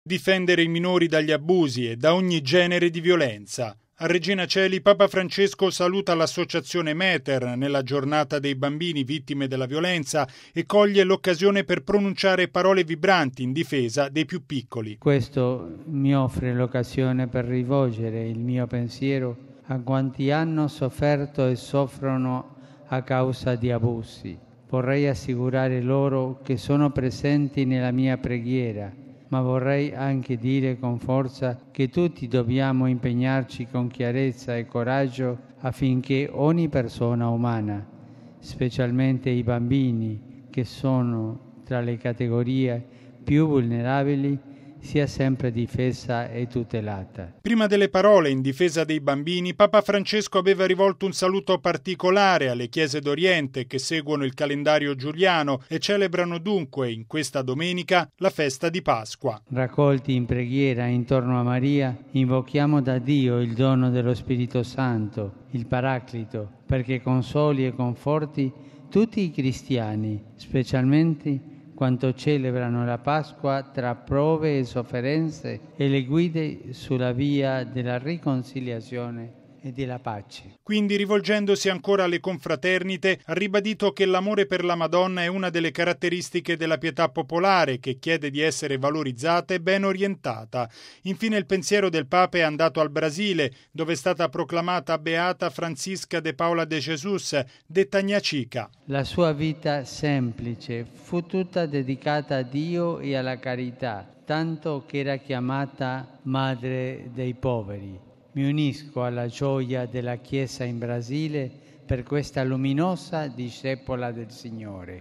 Difendere i minori dagli abusi e da ogni genere di violenza. A Regina Coeli Papa Francesco saluta l'associazione Meter nella giornata dei bambini vittime della violenza e coglie l'occasione per pronunciare parole vibranti in difesa dei più piccoli. Questo mi offre l'occasione per rivolgere il mio pensiero a quanti hanno sofferto e soffrono a causa di abusi. Vorrei assicurare loro che sono presenti nella mia preghiera, ma vorrei anche dire con forza che tutti dobbiamo impegnarci con chiarezza e coraggio affinché ogni persona umana, specialmente i bambini che sono tra le categorie più vulnerabili, sia sempre difesa e tutelata. Prima delle parole in difesa dei bambini, Papa Francesco aveva rivolto un saluto particolare alle chiese d'Oriente che seguono il calendario giuliano e celebrano dunque in questa domenica la festa di Pasqua. Raccolti in preghiera intorno a Maria, invochiamo da Dio il dono dello Spirito Santo, il Paraclito, perché consoli e conforti tutti i cristiani, specialmente quando celebrano la Pasqua tra prove e sofferenze e le guide sulla via della riconciliazione e della pace. Quindi, rivolgendosi ancora alle confraternite, ha ribadito che l'amore per la Madonna è una delle caratteristiche della pietà popolare che chiede di essere valorizzata e ben orientata. Infine il pensiero del Papa è andato al Brasile, dove è stata proclamata beata Francisca de Paula de Jesus, detta Gnà Chica. La sua vita semplice fu tutta dedicata a Dio e alla carità, tanto che era chiamata Madre dei Poveri. Mi unisco alla gioia della Chiesa in Brasile per questa luminosa discepola del Signore.